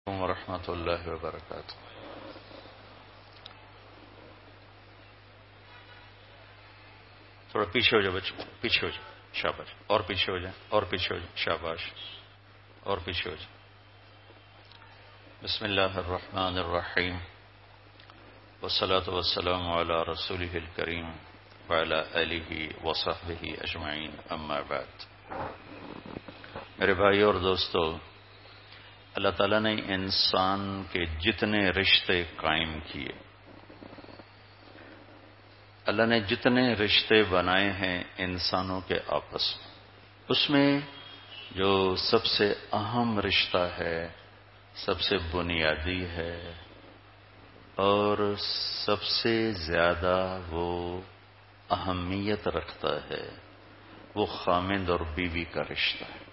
ورحمۃ اللہ وبرکاتہ۔ تھوڑا پیچھے ہو جائے بچوں، پیچھے ہو جائے، شاباش، اور پیچھے ہو جائیں، اور پیچھے ہو جائیں، شاباش، اور پیچھے ہو جائیں۔ بسم اللہ الرحمن الرحیم، والصلاة والسلام علی رسولہ الکریم وعلی آلہ وصحبہ اجمعین، اما بعد۔ میرے بھائی اور دوستو، اللہ تعالیٰ نے انسان کے جتنے رشتے قائم کیے، اللہ نے جتنے رشتے بنائے ہیں انسانوں کے آپس میں، اس میں جو سب سے اہم رشتہ ہے، سب سے بنیادی ہے اور سب سے زیادہ وہ اہمیت رکھتا ہے، وہ خامند اور بیوی کا رشتہ ہے۔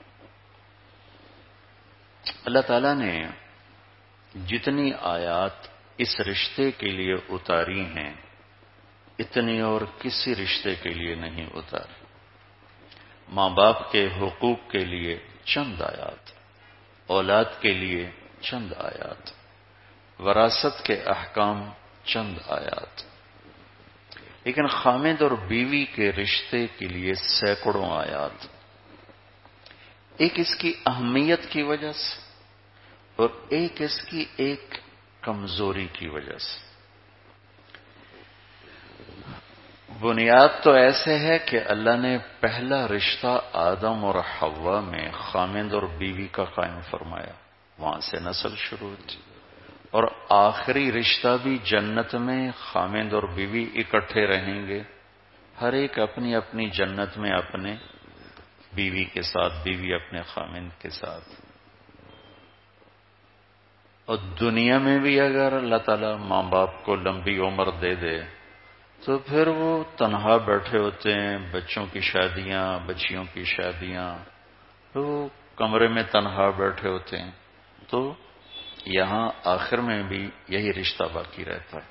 اللہ تعالیٰ نے جتنی آیات اس رشتے کے لیے اتاری ہیں، اتنی اور کسی رشتے کے لیے نہیں اتاری۔ ماں باپ کے حقوق کے لیے چند آیات، اولاد کے لیے چند آیات، وراثت کے احکام چند آیات، لیکن خامد اور بیوی کے رشتے کے لیے سینکڑوں آیات۔ ایک اس کی اہمیت کی وجہ سے اور ایک اس کی ایک کمزوری کی وجہ سے۔ بنیاد تو ایسے ہے کہ اللہ نے پہلا رشتہ آدم اور حوا میں خامند اور بیوی کا قائم فرمایا، وہاں سے نسل شروع تھی، اور آخری رشتہ بھی جنت میں خامند اور بیوی اکٹھے رہیں گے، ہر ایک اپنی اپنی جنت میں اپنے بیوی کے ساتھ، بیوی اپنے خامند کے ساتھ۔ اور دنیا میں بھی اگر اللہ تعالیٰ ماں باپ کو لمبی عمر دے دے تو پھر وہ تنہا بیٹھے ہوتے ہیں، بچوں کی شادیاں، بچیوں کی شادیاں، تو وہ کمرے میں تنہا بیٹھے ہوتے ہیں، تو یہاں آخر میں بھی یہی رشتہ باقی رہتا ہے۔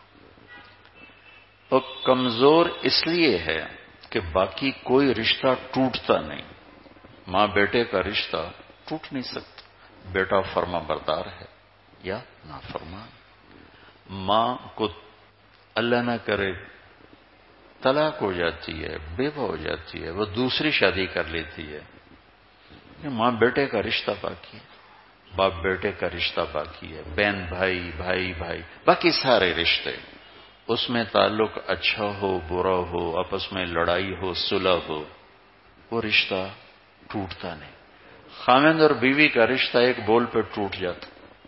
اور کمزور اس لیے ہے کہ باقی کوئی رشتہ ٹوٹتا نہیں۔ ماں بیٹے کا رشتہ ٹوٹ نہیں سکتا، بیٹا فرما بردار ہے یا نافرمان۔ ماں کو اللہ نہ کرے طلاق ہو جاتی ہے، بیوہ ہو جاتی ہے، وہ دوسری شادی کر لیتی ہے، ماں بیٹے کا رشتہ باقی ہے، باپ بیٹے کا رشتہ باقی ہے، بہن بھائی، بھائی بھائی، باقی سارے رشتے، اس میں تعلق اچھا ہو برا ہو، آپس میں لڑائی ہو صلح ہو، وہ رشتہ ٹوٹتا نہیں۔ خامند اور بیوی کا رشتہ ایک بول پہ ٹوٹ جاتا۔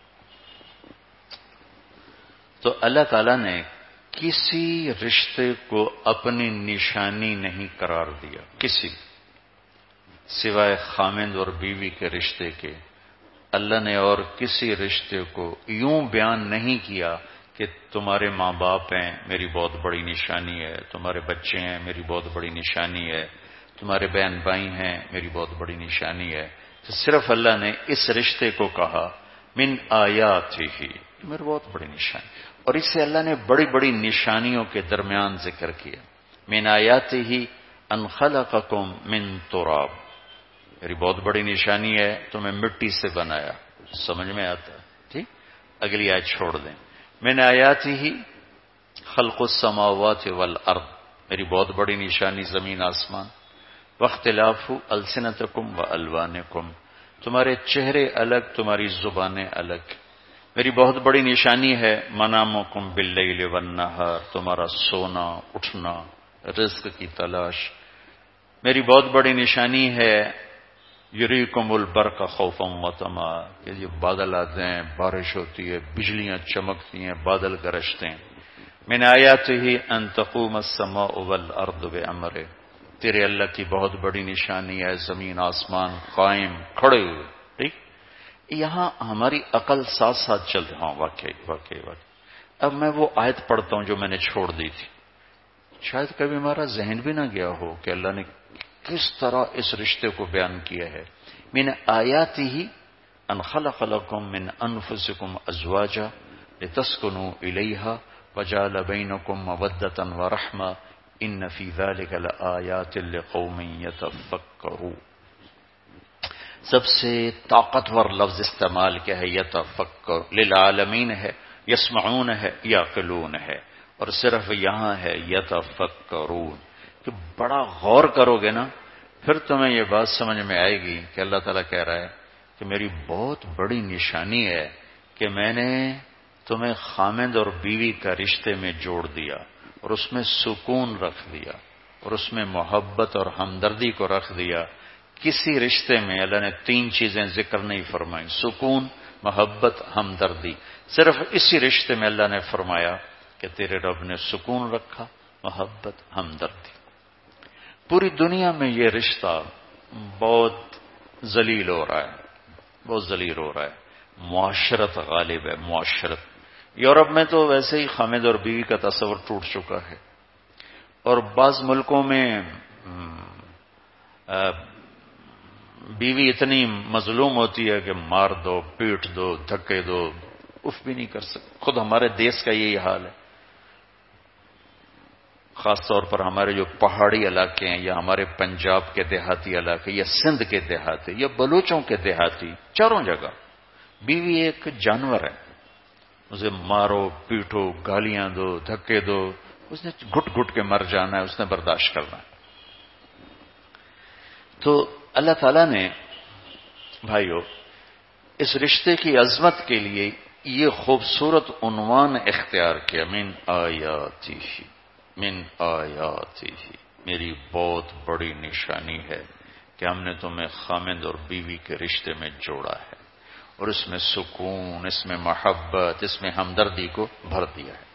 تو اللہ تعالیٰ نے کسی رشتے کو اپنی نشانی نہیں قرار دیا، کسی سوائے خامند اور بیوی کے رشتے کے۔ اللہ نے اور کسی رشتے کو یوں بیان نہیں کیا کہ تمہارے ماں باپ ہیں میری بہت بڑی نشانی ہے، تمہارے بچے ہیں میری بہت بڑی نشانی ہے، تمہارے بہن بھائی ہیں میری بہت بڑی نشانی ہے۔ تو صرف اللہ نے اس رشتے کو کہا من آیاتہ، میری بہت بڑی نشانی، اور اس سے اللہ نے بڑی بڑی نشانیوں کے درمیان ذکر کیا۔ من آیاتہ ان خلقکم من تراب، میری بہت بڑی نشانی ہے تمہیں مٹی سے بنایا، سمجھ میں آتا ہے؟ ٹھیک، اگلی آیت چھوڑ دیں۔ من آیاتہ خلق السماوات والارض، میری بہت بڑی نشانی زمین آسمان، واختلاف السنتکم والوانکم، تمہارے چہرے الگ تمہاری زبانیں الگ، میری بہت بڑی نشانی ہے منامکم باللیل والنہار، تمہارا سونا اٹھنا، رزق کی تلاش، میری بہت بڑی نشانی ہے یریکم البرق خوفا وطمعا، کہ یہ بادل آتے ہیں، بارش ہوتی ہے، بجلیاں چمکتی ہیں، بادل گرجتے ہیں۔ من آیاتہ ان تقوم السماء والارض بامرہ، تیرے اللہ کی بہت بڑی نشانی ہے زمین آسمان قائم کھڑے ہوئے۔ ٹھیک، یہاں ہماری عقل ساتھ ساتھ چل رہی، ہاں واقعی۔ اب میں وہ آیت پڑھتا ہوں جو میں نے چھوڑ دی تھی، شاید کبھی ہمارا ذہن بھی نہ گیا ہو کہ اللہ نے کس طرح اس رشتے کو بیان کیا ہے۔ من آیاتہ ان خلق لکم من انفسکم ازواجا لتسکنوا الیہا وجعل بینکم مودۃ ورحمہ ان فی ذلک لآیات لقوم یتفکرون۔ سب سے طاقتور لفظ استعمال کیا ہے؟ یتفکر. للعالمین ہے، یسمعون ہے، یعقلون ہے، اور صرف یہاں ہے یتفکرون. کہ بڑا غور کرو گے نا پھر تمہیں یہ بات سمجھ میں آئے گی کہ اللہ تعالیٰ کہہ رہا ہے کہ میری بہت بڑی نشانی ہے کہ میں نے تمہیں خامند اور بیوی کا رشتے میں جوڑ دیا اور اس میں سکون رکھ دیا اور اس میں محبت اور ہمدردی کو رکھ دیا. کسی رشتے میں اللہ نے 3 چیزیں ذکر نہیں فرمائی: سکون، محبت، ہمدردی. صرف اسی رشتے میں اللہ نے فرمایا کہ تیرے رب نے سکون رکھا، محبت، ہمدردی. پوری دنیا میں یہ رشتہ بہت ذلیل ہو رہا ہے، بہت ذلیل ہو رہا ہے. معاشرت غالب ہے، معاشرت. یورپ میں تو ویسے ہی خامد اور بیوی کا تصور ٹوٹ چکا ہے، اور بعض ملکوں میں بیوی اتنی مظلوم ہوتی ہے کہ مار دو، پیٹ دو، دھکے دو، اف بھی نہیں کر سکتے. خود ہمارے دیش کا یہی حال ہے. خاص طور پر ہمارے جو پہاڑی علاقے ہیں یا ہمارے پنجاب کے دیہاتی علاقے یا سندھ کے دیہاتی یا بلوچوں کے دیہاتی، چاروں جگہ بیوی ایک جانور ہے. اسے مارو، پیٹو، گالیاں دو، دھکے دو، اس نے گھٹ گھٹ کے مر جانا ہے، اس نے برداشت کرنا ہے. تو اللہ تعالیٰ نے بھائیو اس رشتے کی عظمت کے لیے یہ خوبصورت عنوان اختیار کیا: من آیاتی، من آیاتی. میری بہت بڑی نشانی ہے کہ ہم نے تمہیں خامند اور بیوی کے رشتے میں جوڑا ہے اور اس میں سکون، اس میں محبت، اس میں ہمدردی کو بھر دیا ہے.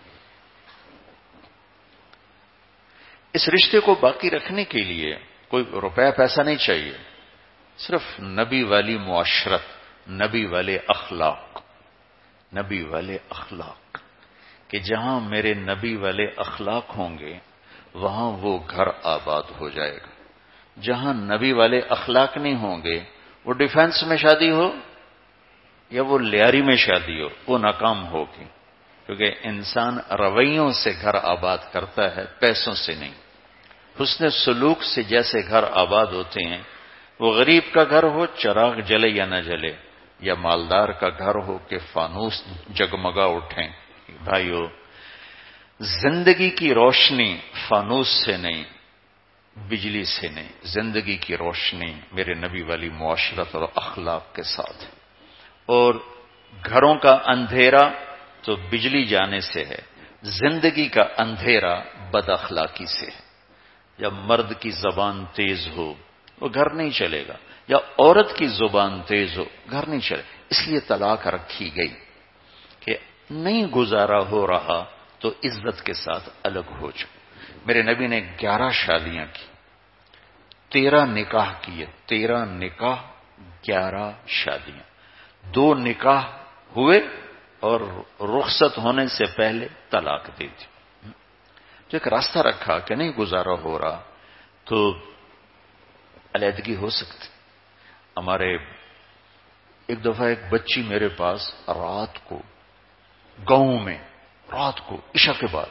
اس رشتے کو باقی رکھنے کے لیے کوئی روپیہ پیسہ نہیں چاہیے، صرف نبی والی معاشرت، نبی والے اخلاق، نبی والے اخلاق. کہ جہاں میرے نبی والے اخلاق ہوں گے وہاں وہ گھر آباد ہو جائے گا. جہاں نبی والے اخلاق نہیں ہوں گے، وہ ڈیفینس میں شادی ہو یا وہ لیاری میں شادی ہو، وہ ناکام ہوگی. کیونکہ انسان رویوں سے گھر آباد کرتا ہے، پیسوں سے نہیں. حسن سلوک سے جیسے گھر آباد ہوتے ہیں، وہ غریب کا گھر ہو چراغ جلے یا نہ جلے، یا مالدار کا گھر ہو کہ فانوس جگمگا اٹھیں. بھائیو، زندگی کی روشنی فانوس سے نہیں، بجلی سے نہیں. زندگی کی روشنی میرے نبی والی معاشرت اور اخلاق کے ساتھ ہے. اور گھروں کا اندھیرا تو بجلی جانے سے ہے، زندگی کا اندھیرا بد اخلاقی سے ہے. جب مرد کی زبان تیز ہو وہ گھر نہیں چلے گا، یا عورت کی زبان تیز ہو گھر نہیں چلے. اس لیے طلاق رکھی گئی کہ نہیں گزارا ہو رہا تو عزت کے ساتھ الگ ہو جاؤ. میرے نبی نے 11 شادیاں کی، 13 نکاح کیے. 13 نکاح، 11 شادیاں. 2 نکاح ہوئے اور رخصت ہونے سے پہلے طلاق دے دی. تو ایک راستہ رکھا کہ نہیں گزارا ہو رہا تو علیحدگی ہو سکتی. ہمارے ایک دفعہ ایک بچی میرے پاس رات کو گاؤں میں، رات کو عشاء کے بعد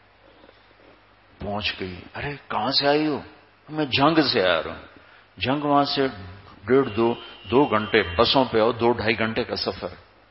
پہنچ گئی. ارے کہاں سے آئی ہو؟ میں جنگ سے آ رہا ہوں. جنگ وہاں سے 1.5-2 گھنٹے بسوں پہ آؤ، 2-2.5 گھنٹے کا سفر.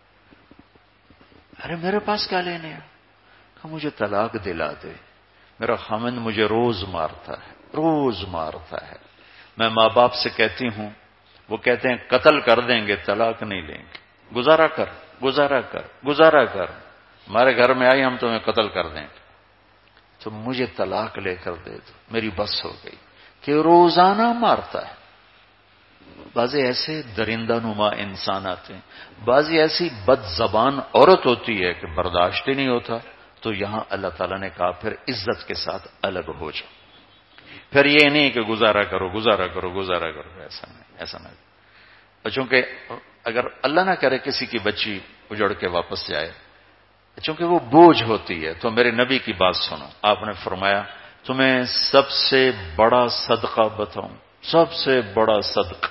ارے میرے پاس کیا لینے ہیں؟ کہ مجھے طلاق دلا دے، میرا خامند مجھے روز مارتا ہے، روز مارتا ہے. میں ماں باپ سے کہتی ہوں، وہ کہتے ہیں قتل کر دیں گے، طلاق نہیں لیں گے. گزارا کر، گزارا کر، گزارا کر، ہمارے گھر میں آئی ہم تمہیں قتل کر دیں گے. تو مجھے طلاق لے کر دے دو. میری بس ہو گئی کہ روزانہ مارتا ہے. بعض ایسے درندہ نما انسان آتے ہیں، بعض ایسی بد زبان عورت ہوتی ہے کہ برداشت ہی نہیں ہوتا. تو یہاں اللہ تعالیٰ نے کہا پھر عزت کے ساتھ الگ ہو جاؤ. پھر یہ نہیں کہ گزارا کرو، گزارا کرو، گزارا کرو. ایسا نہیں، ایسا نہیں. چونکہ اگر اللہ نہ کرے کسی کی بچی اجڑ کے واپس جائے، چونکہ وہ بوجھ ہوتی ہے. تو میرے نبی کی بات سنو. آپ نے فرمایا تمہیں سب سے بڑا صدقہ بتاؤں؟ سب سے بڑا صدقہ.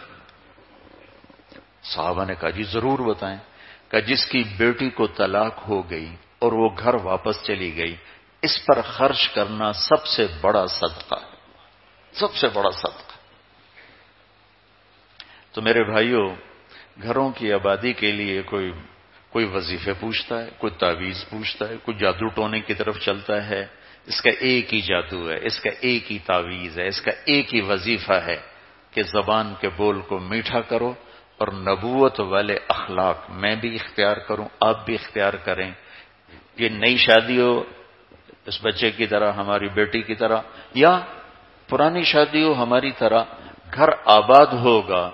صحابہ نے کہا جی ضرور بتائیں. کہ جس کی بیٹی کو طلاق ہو گئی اور وہ گھر واپس چلی گئی، اس پر خرچ کرنا سب سے بڑا صدقہ ہے، سب سے بڑا صدقہ. تو میرے بھائیوں، گھروں کی آبادی کے لیے کوئی وظیفے پوچھتا ہے، کوئی تعویذ پوچھتا ہے، کوئی جادو ٹونے کی طرف چلتا ہے. اس کا ایک ہی جادو ہے، اس کا ایک ہی تعویذ ہے، اس کا ایک ہی وظیفہ ہے کہ زبان کے بول کو میٹھا کرو اور نبوت والے اخلاق میں بھی اختیار کروں، آپ بھی اختیار کریں. یہ نئی شادی ہو اس بچے کی طرح، ہماری بیٹی کی طرح، یا پرانی شادی ہو ہماری طرح، گھر آباد ہوگا،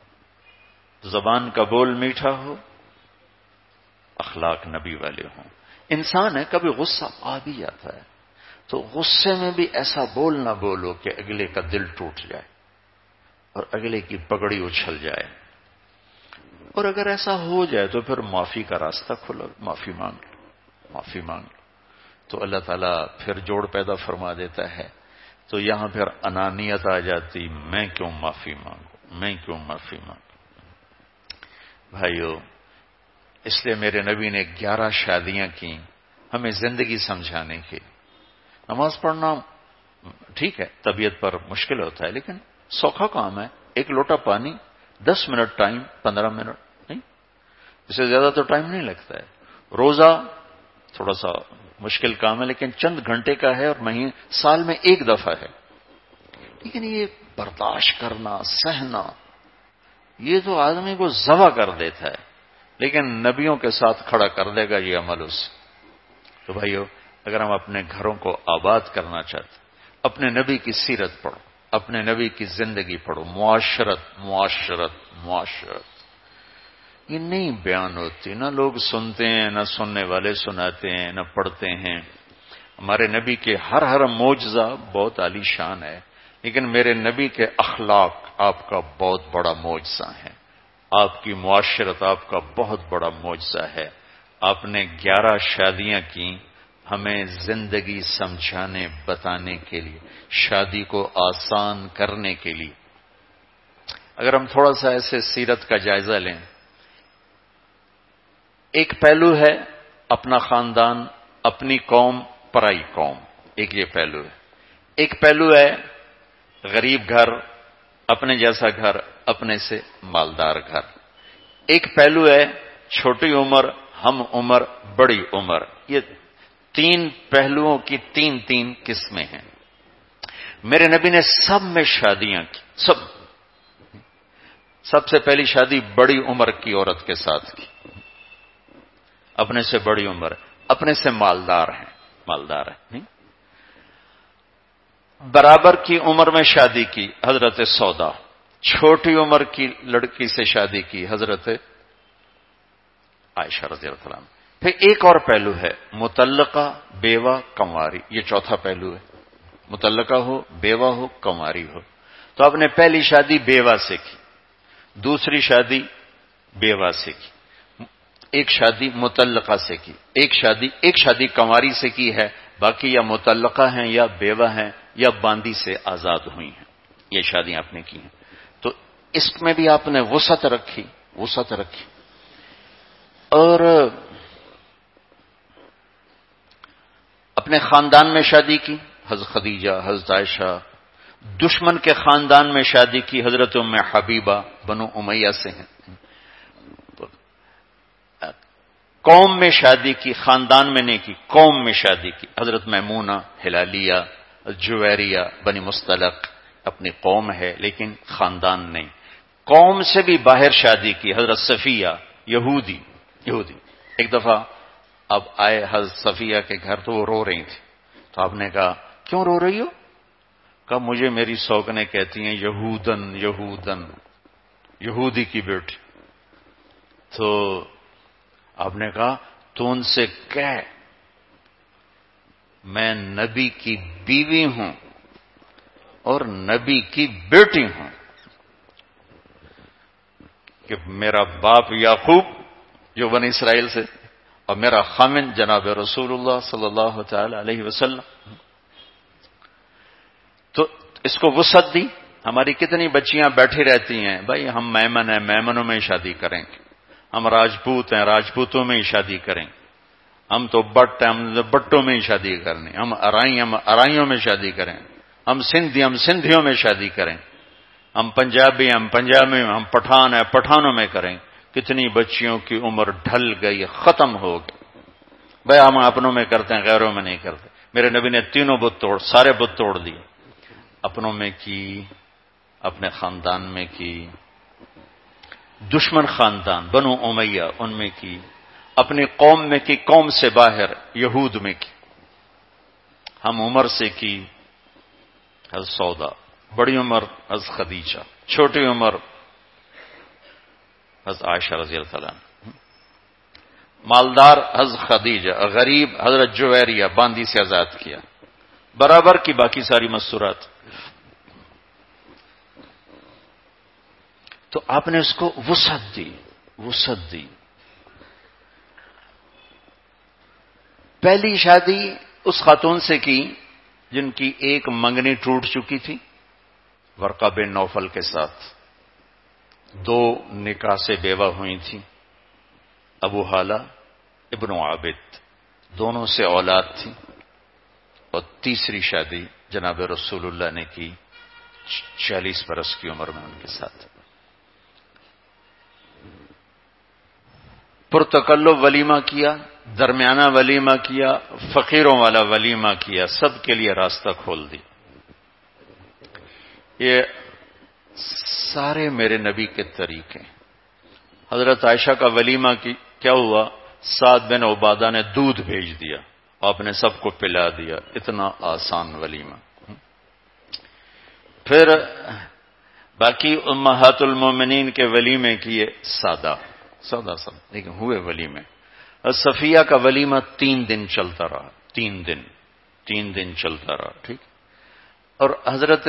زبان کا بول میٹھا ہو، اخلاق نبی والے ہوں. انسان ہے، کبھی غصہ آ بھی جاتا ہے، تو غصے میں بھی ایسا بول نہ بولو کہ اگلے کا دل ٹوٹ جائے اور اگلے کی پگڑی اچھل جائے. اور اگر ایسا ہو جائے تو پھر معافی کا راستہ کھولو، معافی مانگ لو، معافی مانگ لو، تو اللہ تعالیٰ پھر جوڑ پیدا فرما دیتا ہے. تو یہاں پھر انانیت آ جاتی، میں کیوں معافی مانگوں، میں کیوں معافی مانگوں. بھائیو، اس لیے میرے نبی نے 11 شادیاں کی ہمیں زندگی سمجھانے کی. نماز پڑھنا ٹھیک ہے، طبیعت پر مشکل ہوتا ہے، لیکن سوکھا کام ہے. ایک لوٹا پانی، 10 منٹ ٹائم، 15 منٹ نہیں، اس سے زیادہ تو ٹائم نہیں لگتا ہے. روزہ تھوڑا سا مشکل کام ہے، لیکن چند گھنٹے کا ہے اور سال میں ایک دفعہ ہے. لیکن یہ برداشت کرنا، سہنا، یہ تو آدمی کو ذبح کر دیتا ہے، لیکن نبیوں کے ساتھ کھڑا کر دے گا یہ عمل اس. تو بھائیو، اگر ہم اپنے گھروں کو آباد کرنا چاہتے، اپنے نبی کی سیرت پڑھو، اپنے نبی کی زندگی پڑھو. معاشرت معاشرت معاشرت یہ نہیں بیان ہوتی، نہ لوگ سنتے ہیں، نہ سننے والے سناتے ہیں، نہ پڑھتے ہیں. ہمارے نبی کے ہر معجزہ بہت عالی شان ہے، لیکن میرے نبی کے اخلاق آپ کا بہت بڑا معجزہ ہے. آپ کی معاشرت آپ کا بہت بڑا معجزہ ہے. آپ نے 11 شادیاں کی ہمیں زندگی سمجھانے بتانے کے لیے، شادی کو آسان کرنے کے لیے. اگر ہم تھوڑا سا ایسے سیرت کا جائزہ لیں، ایک پہلو ہے اپنا خاندان، اپنی قوم، پرائی قوم، ایک یہ پہلو ہے. ایک پہلو ہے غریب گھر، اپنے جیسا گھر، اپنے سے مالدار گھر. ایک پہلو ہے چھوٹی عمر، ہم عمر، بڑی عمر. یہ 3 پہلوؤں کی 3 قسمیں ہیں. میرے نبی نے سب میں شادیاں کی. سب سے پہلی شادی بڑی عمر کی عورت کے ساتھ کی، اپنے سے بڑی عمر، اپنے سے مالدار ہے نہیں. برابر کی عمر میں شادی کی، حضرت سودا. چھوٹی عمر کی لڑکی سے شادی کی، حضرت عائشہ رضی اللہ عنہ. پھر ایک اور پہلو ہے مطلقہ، بیوہ، کنواری. یہ چوتھا پہلو ہے. مطلقہ ہو، بیوہ ہو، کنواری ہو. تو آپ نے پہلی شادی بیوہ سے کی، دوسری شادی بیوہ سے کی، ایک شادی مطلقہ سے کی، ایک شادی کنواری سے کی ہے. باقی یا مطلقہ ہیں، یا بیوہ ہیں، یا باندی سے آزاد ہوئی ہیں. یہ شادیاں آپ نے کی ہیں. تو اس میں بھی آپ نے وسعت رکھی. اور اپنے خاندان میں شادی کی، حضرت خدیجہ، حضرت عائشہ. دشمن کے خاندان میں شادی کی، حضرت ام حبیبہ بنو امیہ سے ہیں. قوم میں شادی کی، خاندان میں نہیں کی، قوم میں شادی کی. حضرت میمونہ ہلالیہ، جویریہ بنی مصطلق، اپنی قوم ہے لیکن خاندان نہیں. قوم سے بھی باہر شادی کی، حضرت صفیہ یہودی. ایک دفعہ اب آئے حضرت صفیہ کے گھر تو وہ رو رہی تھی. تو آپ نے کہا کیوں رو رہی ہو؟ کہا مجھے میری سوگنیں کہتی ہیں یہودن، یہودی کی بیٹی. تو آپ نے کہا تو ان سے کہہ میں نبی کی بیوی ہوں اور نبی کی بیٹی ہوں، کہ میرا باپ یعقوب جو بنی اسرائیل سے، اور میرا خامن جناب رسول اللہ صلی اللہ تعالی علیہ وسلم. تو اس کو وسعت دی. ہماری کتنی بچیاں بیٹھی رہتی ہیں، بھائی ہم میمن ہیں، میمنوں میں شادی کریں گے. ہم راجپوت ہیں، راجپوتوں میں ہی شادی کریں. ہم تو بٹ ہیں، ہم بٹوں میں ہی شادی کریں. ہم ارائیوں میں شادی کریں. ہم سندھی، ہم سندھیوں میں شادی کریں. ہم پنجابی ہیں، ہم پنجابی میں، ہم پٹھان ہیں، پٹھانوں میں کریں. کتنی بچیوں کی عمر ڈھل گئی، ختم ہو گئی. بھائی ہم اپنوں میں کرتے ہیں، غیروں میں نہیں کرتے. میرے نبی نے تینوں بت سارے بت توڑ دیے. اپنوں میں کی، اپنے خاندان میں کی، دشمن خاندان بنو امیہ ان میں کی، اپنی قوم میں کی، قوم سے باہر یہود میں کی. ہم عمر سے کی حضرت سودا، بڑی عمر حضرت خدیجہ، چھوٹی عمر حضرت عائشہ رضی اللہ تعالیٰ عنہ، مالدار حضرت خدیجہ، غریب حضرت جویریہ باندی سے آزاد کیا، برابر کی باقی ساری مستورات. تو آپ نے اس کو وسعت دی. پہلی شادی اس خاتون سے کی جن کی ایک منگنی ٹوٹ چکی تھی ورقہ بن نوفل کے ساتھ، 2 نکاح سے بیوہ ہوئی تھی، ابو حالہ ابن عابد، دونوں سے اولاد تھی. اور تیسری شادی جناب رسول اللہ نے کی 40 برس کی عمر میں ان کے ساتھ. پرتکلف ولیمہ کیا، درمیانہ ولیمہ کیا، فقیروں والا ولیمہ کیا، سب کے لیے راستہ کھول دی. یہ سارے میرے نبی کے طریقے. حضرت عائشہ کا ولیمہ کی کیا ہوا؟ سعد بن عبادہ نے دودھ بھیج دیا، آپ نے سب کو پلا دیا. اتنا آسان ولیمہ. پھر باقی امہات المومنین کے ولیمے کیے سادہ لیکن ہوئے ولیمے. صفیہ کا ولیمہ 3 دن چلتا رہا، 3 دن چلتا رہا. ٹھیک. اور حضرت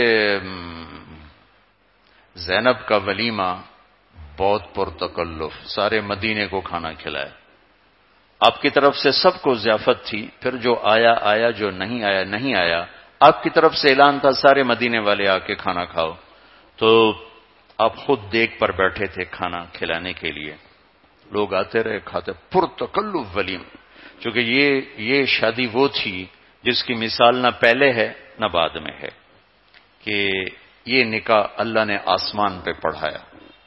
زینب کا ولیمہ بہت پرتکلف، سارے مدینے کو کھانا کھلایا. آپ کی طرف سے سب کو ضیافت تھی، پھر جو آیا، جو نہیں آیا نہیں آیا. آپ کی طرف سے اعلان تھا سارے مدینے والے آ کے کھانا کھاؤ. تو آپ خود دیگ پر بیٹھے تھے کھانا کھلانے کے لیے. لوگ آتے رہے، کھاتے. پرتکلف ولیم. چونکہ یہ شادی وہ تھی جس کی مثال نہ پہلے ہے نہ بعد میں ہے، کہ یہ نکاح اللہ نے آسمان پہ پڑھایا.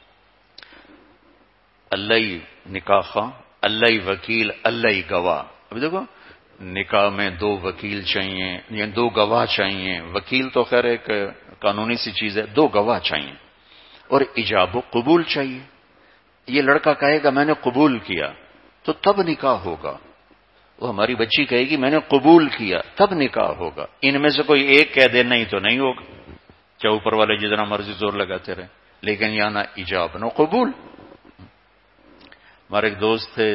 اللہ ہی نکاح خواہ، اللہ ہی وکیل، اللہ ہی گواہ. اب دیکھو نکاح میں 2 وکیل چاہیے، یعنی 2 گواہ چاہیے. وکیل تو خیر ایک قانونی سی چیز ہے، 2 گواہ چاہیے. اور ایجاب و قبول چاہیے. یہ لڑکا کہے گا میں نے قبول کیا تو تب نکاح ہوگا. وہ ہماری بچی کہے گی میں نے قبول کیا تب نکاح ہوگا. ان میں سے کوئی ایک کہہ دے نہیں تو نہیں ہوگا، چاہے اوپر والے جتنا مرضی زور لگاتے رہے. لیکن یہاں نہ ایجاب نہ قبول. ہمارے ایک دوست تھے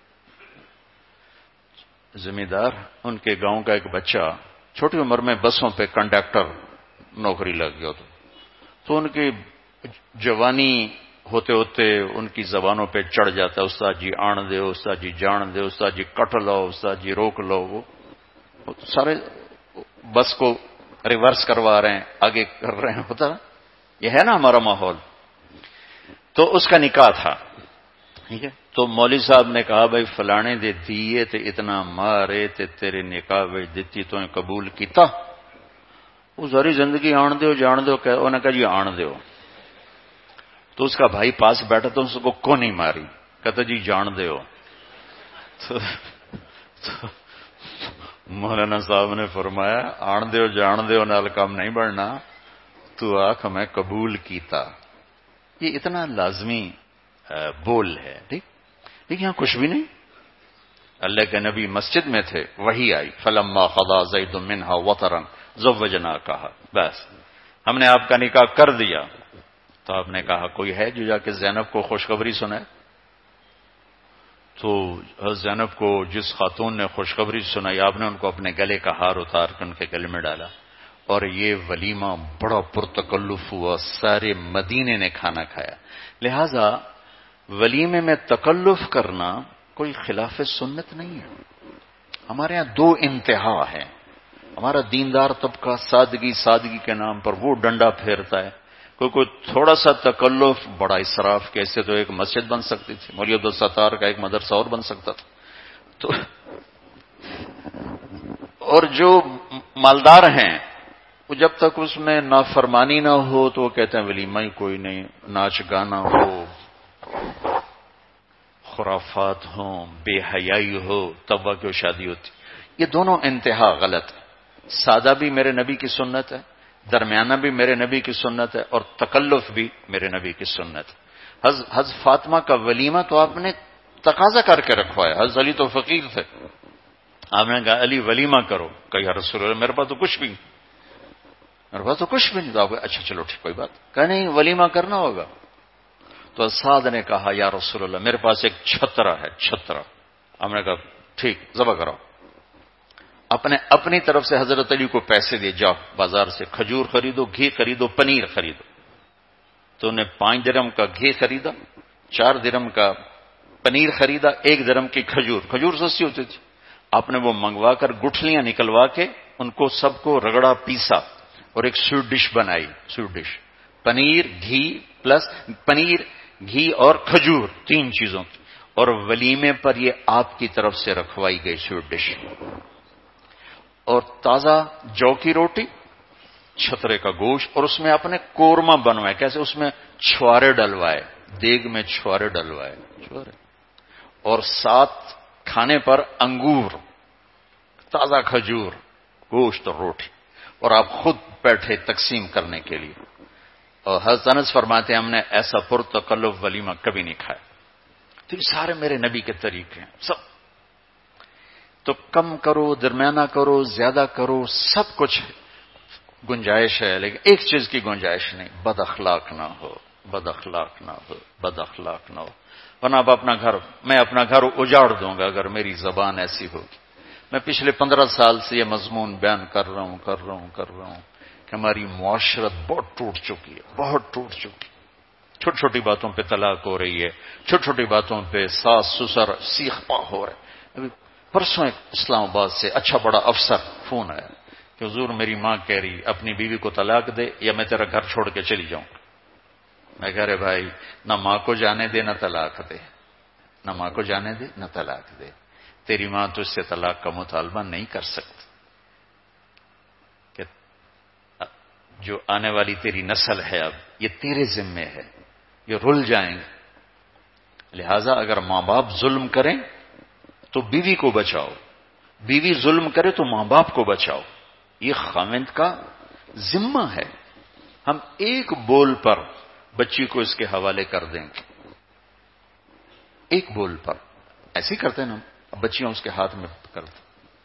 زمیندار، ان کے گاؤں کا ایک بچہ چھوٹی عمر میں بسوں پہ کنڈکٹر نوکری لگ گیا تھا. تو ان کی جوانی ہوتے ہوتے ان کی زبانوں پہ چڑھ جاتا ہے استاد جی آن دے، استاد جی جان دے، استاد جی کٹ لو، استاد جی روک لو. وہ سارے بس کو ریورس کروا رہے ہیں، آگے کر رہے ہیں. ہوتا یہ ہے نا ہمارا ماحول. تو اس کا نکاح تھا. ٹھیک ہے. تو مولوی صاحب نے کہا بھائی فلانے دے دیے تے اتنا مارے تے تیرے نکاح وچ دتی تو قبول کیتا. وہ ساری زندگی آن دیو جان دیو، انہوں نے کہا جی آن دیو. تو اس کا بھائی پاس بیٹھا تو اس کو نہیں ماری، کہتا جی جان دیو. مولانا صاحب نے فرمایا آن دیو جان دیو نال کام نہیں بڑھنا، تو آنکھ میں قبول کیتا. یہ اتنا لازمی بول ہے. ٹھیک. لیکن یہاں کچھ بھی نہیں. اللہ کے نبی مسجد میں تھے، وہی آئی فلما قضى زید منها وطرا زوجناکها، بس ہم نے آپ کا نکاح کر دیا. تو آپ نے کہا کوئی ہے جو جا کے زینب کو خوشخبری سنائے. تو زینب کو جس خاتون نے خوشخبری سنائی آپ نے ان کو اپنے گلے کا ہار اتار کر ان کے گلے میں ڈالا. اور یہ ولیمہ بڑا پرتکلف ہوا، سارے مدینے نے کھانا کھایا. لہذا ولیمے میں تکلف کرنا کوئی خلاف سنت نہیں ہے. ہمارے ہاں 2 انتہا ہیں. ہمارا دیندار طبقہ سادگی کے نام پر وہ ڈنڈا پھیرتا ہے. کوئی تھوڑا سا تکلف بڑا اسراف، کیسے تو ایک مسجد بن سکتی تھی، مولوی عبدالستار کا ایک مدرسہ اور بن سکتا تھا. تو اور جو مالدار ہیں وہ جب تک اس میں نافرمانی نہ ہو تو وہ کہتے ہیں ولیمہ ہی کوئی نہیں، ناچ گانا ہو، خرافات ہوں، بے حیائی ہو، تب کہ شادی ہوتی. یہ دونوں انتہا غلط ہے. سادہ بھی میرے نبی کی سنت ہے، درمیانہ بھی میرے نبی کی سنت ہے، اور تکلف بھی میرے نبی کی سنت ہے. حضرت فاطمہ کا ولیمہ تو آپ نے تقاضا کر کے رکھوایا. حضرت علی تو فقیر تھے، آپ نے کہا علی ولیمہ کرو. کہ یا رسول اللہ میرے پاس تو کچھ بھی نہیں، میرے پاس تو کچھ بھی نہیں. تو آپ اچھا چلو ٹھیک کوئی بات کہ نہیں، ولیمہ کرنا ہوگا. تو سعد نے کہا یا رسول اللہ میرے پاس ایک چھترا ہے، چھترا. ہم نے کہا ٹھیک ذبح کراؤ. اپنی طرف سے حضرت علی کو پیسے دیے، جاؤ بازار سے کھجور خریدو، گھی خریدو، پنیر خریدو. تو انہیں 5 درہم کا گھی خریدا، 4 درہم کا پنیر خریدا، 1 درہم کی کھجور. کھجور سستی ہوتی تھی. آپ نے وہ منگوا کر گٹھلیاں نکلوا کے ان کو سب کو رگڑا، پیسا، اور ایک سویٹ ڈش بنائی. Sweet dish paneer ghee plus paneer ghee اور کھجور، 3 چیزوں کی. اور ولیمے پر یہ آپ کی طرف سے رکھوائی گئی سویٹ ڈش. اور تازہ جو کی روٹی، چھترے کا گوشت، اور اس میں آپ نے قورمہ بنوائے. کیسے؟ اس میں چھوارے ڈلوائے، دیگ میں چھوارے ڈلوائے، اور ساتھ کھانے پر انگور، تازہ کھجور، گوشت اور روٹی. اور آپ خود بیٹھے تقسیم کرنے کے لیے. اور حضرت انس فرماتے ہیں ہم نے ایسا پرتکلف ولیمہ کبھی نہیں کھایا. تو یہ سارے میرے نبی کے طریقے ہیں سب. تو کم کرو، درمیانہ کرو، زیادہ کرو، سب کچھ گنجائش ہے، لیکن ایک چیز کی گنجائش نہیں، بد اخلاق نہ ہو، بد اخلاق نہ ہو، بد اخلاق نہ ہو. ورنہ آپ میں اپنا گھر اجاڑ دوں گا اگر میری زبان ایسی ہوگی. میں پچھلے 15 سال سے یہ مضمون بیان کر رہا ہوں کہ ہماری معاشرت بہت ٹوٹ چکی ہے، بہت ٹوٹ چکی. چھوٹی چھوٹی باتوں پہ طلاق ہو رہی ہے، چھوٹی چھوٹی باتوں پہ ساس سسر سیخ پا ہو رہے. ابھی پرسوں ایک اسلام آباد سے اچھا بڑا افسر فون آیا کہ حضور میری ماں کہہ رہی اپنی بیوی کو طلاق دے یا میں تیرا گھر چھوڑ کے چلی جاؤں. میں کہہ رہے بھائی نہ ماں کو جانے دے نہ طلاق دے، نہ ماں کو جانے دے نہ طلاق دے. تیری ماں تو اس سے طلاق کا مطالبہ نہیں کر سکتی کہ جو آنے والی تیری نسل ہے اب یہ تیرے ذمے ہے، یہ رل جائیں گے. لہذا اگر ماں باپ ظلم کریں تو بیوی کو بچاؤ، بیوی ظلم کرے تو ماں باپ کو بچاؤ. یہ خاوند کا ذمہ ہے. ہم ایک بول پر بچی کو اس کے حوالے کر دیں گے، ایک بول پر ایسے ہی کرتے ہیں نا، بچیاں اس کے ہاتھ میں کرتے.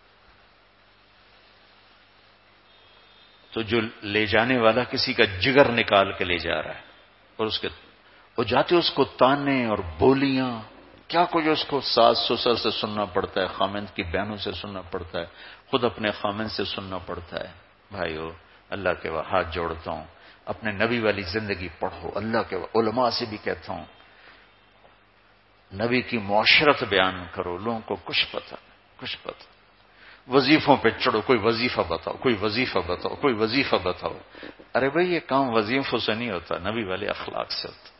تو جو لے جانے والا کسی کا جگر نکال کے لے جا رہا ہے اور وہ جاتے اس کو تانے اور بولیاں، کیا کچھ اس کو ساس سسر سے سننا پڑتا ہے، خامند کی بہنوں سے سننا پڑتا ہے، خود اپنے خامند سے سننا پڑتا ہے. بھائیو اللہ کے ہاتھ جوڑتا ہوں، اپنے نبی والی زندگی پڑھو. اللہ کے علماء سے بھی کہتا ہوں نبی کی معاشرت بیان کرو. لوگوں کو کچھ پتہ. وظیفوں پہ چڑھو، کوئی وظیفہ بتاؤ، کوئی وظیفہ بتاؤ، کوئی وظیفہ بتاؤ. ارے بھائی یہ کام وظیفوں سے نہیں ہوتا، نبی والے اخلاق سے ہوتا.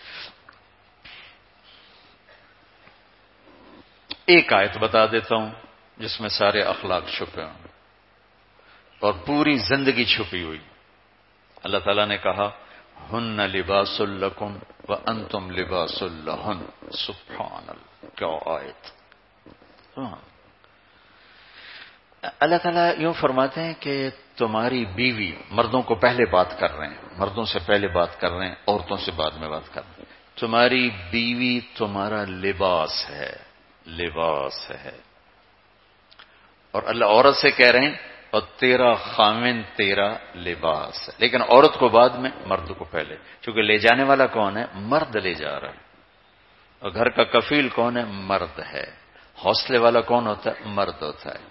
ایک آیت بتا دیتا ہوں جس میں سارے اخلاق چھپے ہوں اور پوری زندگی چھپی ہوئی. اللہ تعالیٰ نے کہا ہن لباس لکم وانتم لباس لہن. سبحان اللہ، کیا آیت. اللہ تعالیٰ یوں فرماتے ہیں کہ تمہاری بیوی، مردوں کو پہلے بات کر رہے ہیں، مردوں سے پہلے بات کر رہے ہیں، عورتوں سے بعد میں بات کر رہے ہیں. تمہاری بیوی تمہارا لباس ہے، لباس ہے. اور اللہ عورت سے کہہ رہے ہیں اور تیرا خامن تیرا لباس ہے. لیکن عورت کو بعد میں، مرد کو پہلے، کیونکہ لے جانے والا کون ہے؟ مرد لے جا رہا ہے. اور گھر کا کفیل کون ہے؟ مرد ہے. حوصلے والا کون ہوتا ہے؟ مرد ہوتا ہے.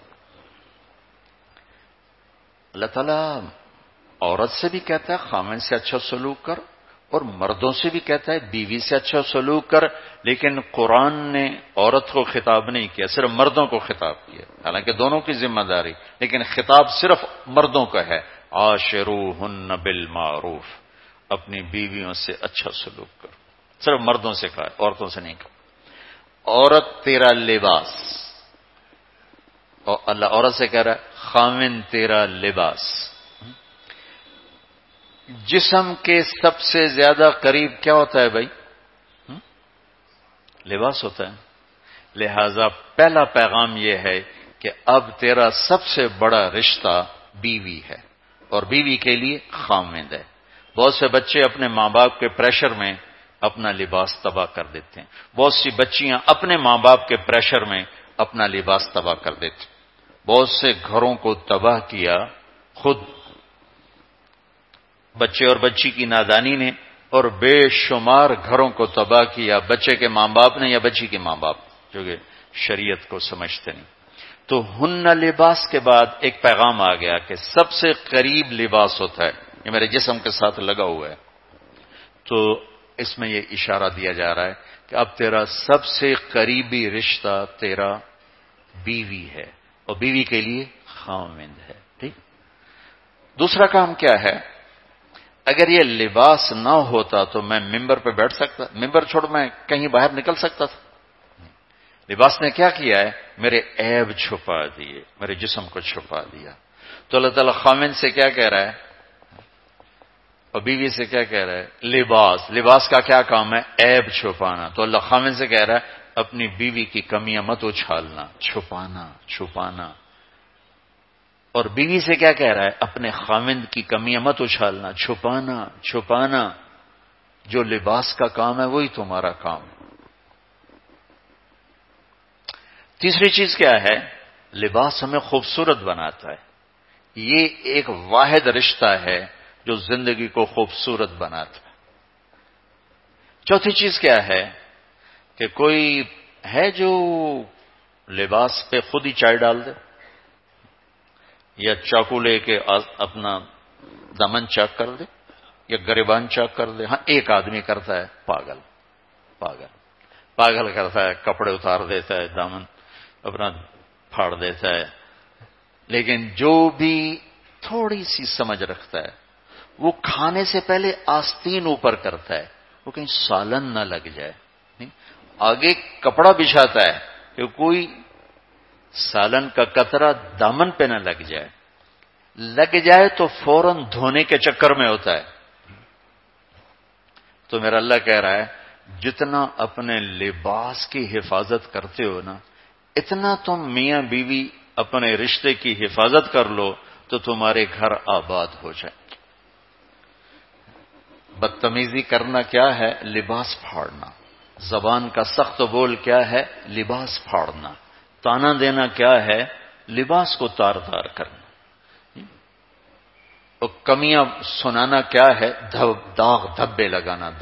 اللہ تعالیٰ عورت سے بھی کہتا ہے خامن سے اچھا سلوک کر، اور مردوں سے بھی کہتا ہے بیوی سے اچھا سلوک کر. لیکن قرآن نے عورت کو خطاب نہیں کیا، صرف مردوں کو خطاب کیا. حالانکہ دونوں کی ذمہ داری، لیکن خطاب صرف مردوں کا ہے. عاشروہن بالمعروف، اپنی بیویوں سے اچھا سلوک کر. صرف مردوں سے کہا، عورتوں سے نہیں کہا. عورت تیرا لباس، اور اللہ عورت سے کہہ رہا ہے خامن تیرا لباس. جسم کے سب سے زیادہ قریب کیا ہوتا ہے بھائی؟ لباس ہوتا ہے. لہذا پہلا پیغام یہ ہے کہ اب تیرا سب سے بڑا رشتہ بیوی ہے اور بیوی کے لیے خاوند ہے. بہت سے بچے اپنے ماں باپ کے پریشر میں اپنا لباس تباہ کر دیتے ہیں. بہت سی بچیاں اپنے ماں باپ کے پریشر میں اپنا لباس تباہ کر دیتے ہیں. بہت سے گھروں کو تباہ کیا خود بچے اور بچی کی نادانی نے، اور بے شمار گھروں کو تباہ کیا بچے کے ماں باپ نے یا بچی کے ماں باپ، جو کہ شریعت کو سمجھتے نہیں. تو ہن لباس کے بعد ایک پیغام آ گیا کہ سب سے قریب لباس ہوتا ہے، یہ میرے جسم کے ساتھ لگا ہوا ہے. تو اس میں یہ اشارہ دیا جا رہا ہے کہ اب تیرا سب سے قریبی رشتہ تیرا بیوی ہے اور بیوی کے لیے خاوند ہے. ٹھیک. دوسرا کام کیا ہے؟ اگر یہ لباس نہ ہوتا تو میں ممبر پہ بیٹھ سکتا، ممبر چھوڑ میں کہیں باہر نکل سکتا تھا. لباس نے کیا کیا ہے؟ میرے عیب چھپا دیے، میرے جسم کو چھپا دیا. تو اللہ تعالیٰ خاوند سے کیا کہہ رہا ہے اور بیوی سے کیا کہہ رہا ہے؟ لباس کا کیا کام ہے؟ عیب چھپانا. تو اللہ خاوند سے کہہ رہا ہے اپنی بیوی کی کمیاں مت اچھالنا، چھپانا. اور بیوی سے کیا کہہ رہا ہے؟ اپنے خاوند کی کمیاں مت اچھالنا، چھپانا. جو لباس کا کام ہے وہی تمہارا کام ہے. تیسری چیز کیا ہے؟ لباس ہمیں خوبصورت بناتا ہے. یہ ایک واحد رشتہ ہے جو زندگی کو خوبصورت بناتا ہے. چوتھی چیز کیا ہے کہ کوئی ہے جو لباس پہ خود ہی چائے ڈال دے یا چاقو لے کے اپنا دامن چاک کر دے یا گریبان چاک کر دے. ہاں ایک آدمی کرتا ہے، پاگل کرتا ہے، کپڑے اتار دیتا ہے، دامن اپنا پھاڑ دیتا ہے. لیکن جو بھی تھوڑی سی سمجھ رکھتا ہے وہ کھانے سے پہلے آستین اوپر کرتا ہے، وہ کہیں سالن نہ لگ جائے. آگے کپڑا بچھاتا ہے کہ کوئی سالن کا قطرہ دامن پہ نہ لگ جائے تو فوراً دھونے کے چکر میں ہوتا ہے. تو میرا اللہ کہہ رہا ہے جتنا اپنے لباس کی حفاظت کرتے ہو نا، اتنا تم میاں بیوی اپنے رشتے کی حفاظت کر لو تو تمہارے گھر آباد ہو جائیں. بدتمیزی کرنا کیا ہے؟ لباس پھاڑنا. زبان کا سخت بول کیا ہے؟ لباس پھاڑنا. تانا دینا کیا ہے؟ لباس کو تار تار کرنا. اور کمیاں سنانا کیا ہے؟ داغ دھبے لگانا.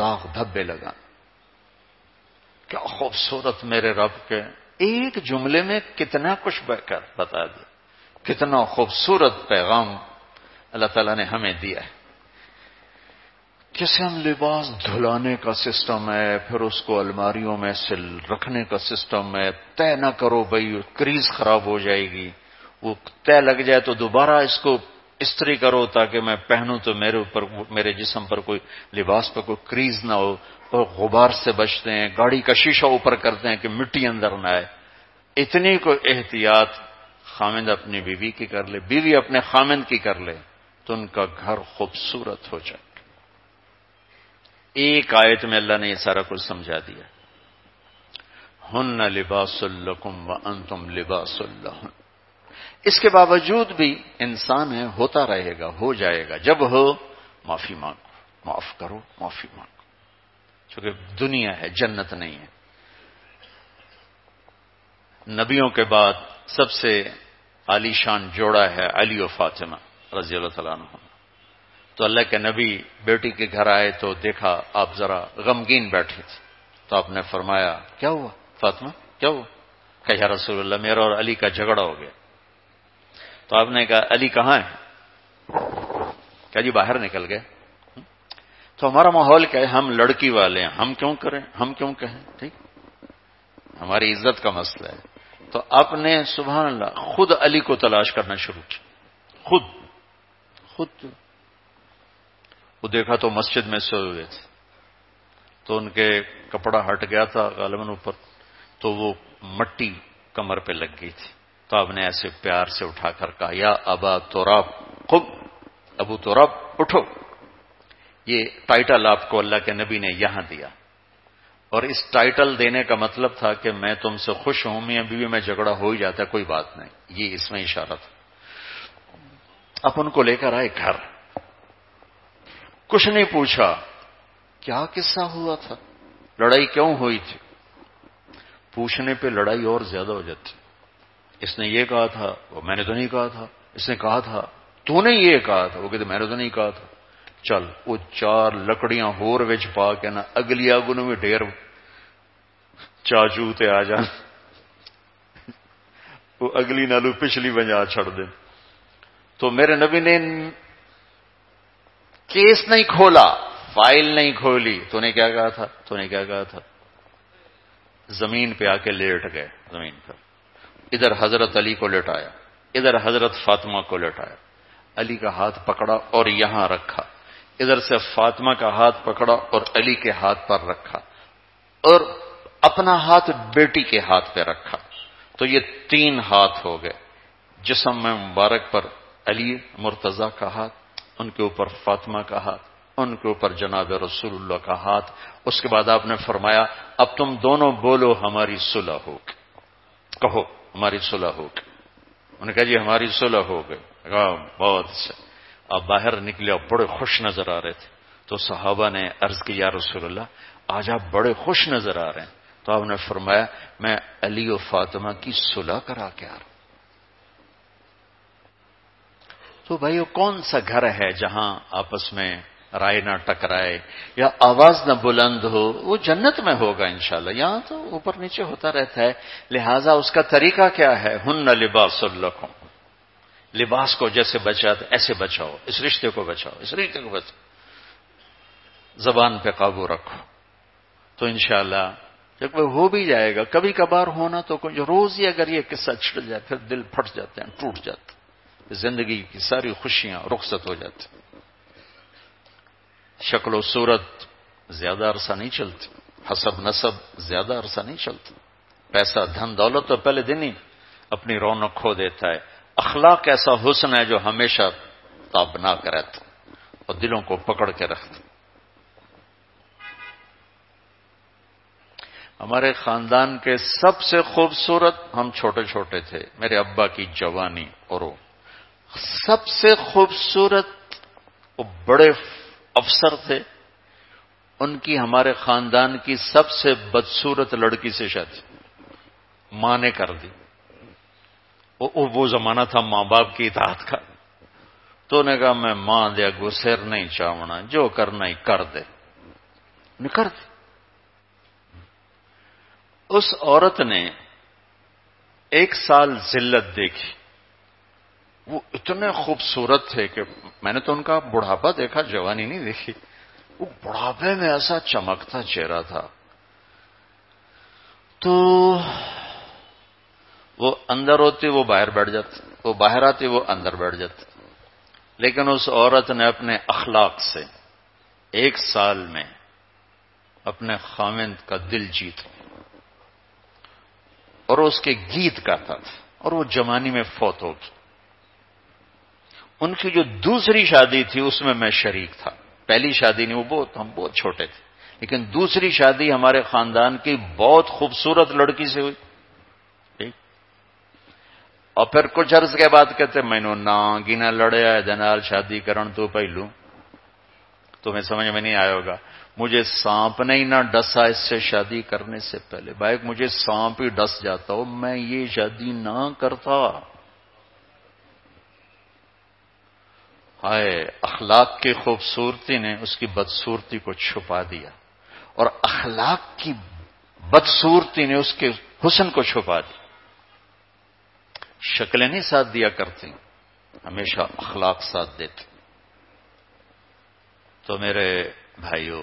کیا خوبصورت میرے رب کے ایک جملے میں کتنا کچھ بتا دیا. کتنا خوبصورت پیغام اللہ تعالیٰ نے ہمیں دیا ہے. کیسے ہم لباس دھلانے کا سسٹم ہے، پھر اس کو الماریوں میں سے رکھنے کا سسٹم ہے. طے نہ کرو بھائی، کریز خراب ہو جائے گی. وہ طے لگ جائے تو دوبارہ اس کو استری کرو تاکہ میں پہنوں تو میرے جسم پر کوئی لباس پر کوئی کریز نہ ہو. اور غبار سے بچتے ہیں، گاڑی کا شیشہ اوپر کرتے ہیں کہ مٹی اندر نہ آئے. اتنی کوئی احتیاط خامند اپنی بیوی کی کر لے، بیوی اپنے خامند کی کر لے تو ان کا گھر خوبصورت ہو جائے. ایک آیت میں اللہ نے یہ سارا کچھ سمجھا دیا. ہن لباس لکم وانتم لباس لہن. اس کے باوجود بھی انسان ہے، ہوتا رہے گا، ہو جائے گا. جب ہو معافی مانگو، معاف کرو، معافی مانگو. چونکہ دنیا ہے، جنت نہیں ہے. نبیوں کے بعد سب سے عالی شان جوڑا ہے علی و فاطمہ رضی اللہ تعالیٰ عنہ. تو اللہ کے نبی بیٹی کے گھر آئے تو دیکھا آپ ذرا غمگین بیٹھے تھے. تو آپ نے فرمایا کیا ہوا فاطمہ، کیا ہوا؟ کہ یا رسول اللہ میرا اور علی کا جھگڑا ہو گیا. تو آپ نے کہا علی کہاں ہے؟ کیا جی باہر نکل گئے. تو ہمارا ماحول کیا ہے؟ ہم لڑکی والے ہیں، ہم کیوں کریں، ہم کیوں کہیں. ٹھیک، ہماری عزت کا مسئلہ ہے. تو آپ نے سبحان اللہ خود علی کو تلاش کرنا شروع کیا. خود وہ دیکھا تو مسجد میں سوئے ہوئے تھے. تو ان کے کپڑا ہٹ گیا تھا غالباً اوپر، تو وہ مٹی کمر پہ لگ گئی تھی. تو آپ نے ایسے پیار سے اٹھا کر کہا یا ابا تراب، خود ابو تراب اٹھو. یہ ٹائٹل آپ کو اللہ کے نبی نے یہاں دیا، اور اس ٹائٹل دینے کا مطلب تھا کہ میں تم سے خوش ہوں، میاں بیوی میں جھگڑا ہو ہی جاتا ہے، کوئی بات نہیں، یہ اس میں اشارہ تھا۔ اب ان کو لے کر آئے گھر، کچھ نہیں پوچھا کیا قصہ ہوا تھا، لڑائی کیوں ہوئی تھی، پوچھنے پہ لڑائی اور زیادہ ہو جاتی۔ اس نے یہ کہا تھا، وہ میں نے تو نہیں کہا تھا، اس نے کہا تھا تو نے یہ کہا تھا، وہ کہتے میں نے تو نہیں کہا تھا۔ چل وہ 4 لکڑیاں ہور وچ پا کے نا اگلی اگ نوں بھی ڈھیر چاچو تے آ جان، وہ اگلی نالو پچھلی بجا چھڑ دے۔ تو میرے نبی نے کیس نہیں کھولا، فائل نہیں کھولی، تو نے کیا کہا تھا، تو نے کیا کہا تھا، زمین پہ آ کے لیٹ گئے، زمین پر ادھر حضرت علی کو لٹایا، ادھر حضرت فاطمہ کو لٹایا، علی کا ہاتھ پکڑا اور یہاں رکھا، ادھر سے فاطمہ کا ہاتھ پکڑا اور علی کے ہاتھ پر رکھا، اور اپنا ہاتھ بیٹی کے ہاتھ پہ رکھا، تو یہ 3 ہاتھ ہو گئے، جسم میں مبارک پر علی مرتضی کا ہاتھ، ان کے اوپر فاطمہ کا ہاتھ، ان کے اوپر جناب رسول اللہ کا ہاتھ۔ اس کے بعد آپ نے فرمایا اب تم دونوں بولو ہماری صلح ہو گئی، کہو ہماری صلح ہو گئی۔ انہوں نے کہا جی ہماری صلح ہو گئی۔ کہا بہت اچھا۔ آپ باہر نکلے اور بڑے خوش نظر آ رہے تھے، تو صحابہ نے عرض کی یا رسول اللہ آج آپ بڑے خوش نظر آ رہے ہیں، تو آپ نے فرمایا میں علی و فاطمہ کی صلح کرا کے آ رہا ہوں۔ تو بھائیو کون سا گھر ہے جہاں آپس میں رائے نہ ٹکرائے یا آواز نہ بلند ہو، وہ جنت میں ہوگا انشاءاللہ، یہاں تو اوپر نیچے ہوتا رہتا ہے۔ لہذا اس کا طریقہ کیا ہے، ہن لباس لکم، لباس کو جیسے بچاتے ایسے بچاؤ، اس رشتے کو بچاؤ، اس رشتے کو بچاؤ، زبان پہ قابو رکھو، تو انشاءاللہ جب وہ ہو بھی جائے گا، کبھی کبھار ہونا تو کوئی روز ہی اگر یہ قصہ چھڑ جائے پھر دل پھٹ جاتے ہیں، ٹوٹ جاتے ہیں، زندگی کی ساری خوشیاں رخصت ہو جاتی ہیں۔ شکل و صورت زیادہ عرصہ نہیں چلتی، حسب نسب زیادہ عرصہ نہیں چلتی، پیسہ دھن دولت تو پہلے دن ہی اپنی رونق کھو دیتا ہے، اخلاق ایسا حسن ہے جو ہمیشہ تابناک رہتا اور دلوں کو پکڑ کے رکھتا۔ ہمارے خاندان کے سب سے خوبصورت، ہم چھوٹے چھوٹے تھے، میرے ابا کی جوانی، اور وہ سب سے خوبصورت وہ بڑے افسر تھے، ان کی ہمارے خاندان کی سب سے بدصورت لڑکی سے شادی ماں نے کر دی۔ وہ زمانہ تھا ماں باپ کی اطاعت کا، تو نے کہا میں ماں دے گسر نہیں چاہنا، جو کرنا ہی کر دے، کر دے۔ اس عورت نے 1 سال ذلت دیکھی، وہ اتنے خوبصورت تھے کہ میں نے تو ان کا بڑھاپا دیکھا، جوانی نہیں دیکھی، وہ بڑھاپے میں ایسا چمکتا چہرہ تھا۔ تو وہ اندر ہوتی وہ باہر بیٹھ جاتی، وہ باہر آتی وہ اندر بیٹھ جاتی، لیکن اس عورت نے اپنے اخلاق سے 1 سال میں اپنے خاوند کا دل جیت لیا، اور اس کے گیت گاتا تھا، اور وہ جوانی میں فوت ہو گئی۔ ان کی جو دوسری شادی تھی اس میں میں شریک تھا، پہلی شادی نہیں، ہم بہت چھوٹے تھے، لیکن دوسری شادی ہمارے خاندان کی بہت خوبصورت لڑکی سے ہوئی، ٹھیک؟ اور پھر کچھ عرص کے بعد کہتے میں نے نہ گنا لڑیا ہے دنال شادی کرن تو پہلو، تمہیں سمجھ میں نہیں آیا ہوگا، مجھے سانپ نے ہی نہ ڈسا اس سے شادی کرنے سے پہلے، بھائی مجھے سانپ ہی ڈس جاتا ہو میں یہ شادی نہ کرتا۔ ہائے، اخلاق کی خوبصورتی نے اس کی بدصورتی کو چھپا دیا، اور اخلاق کی بدصورتی نے اس کے حسن کو چھپا دیا۔ شکلیں نہیں ساتھ دیا کرتی، ہمیشہ اخلاق ساتھ دیتے۔ تو میرے بھائیوں،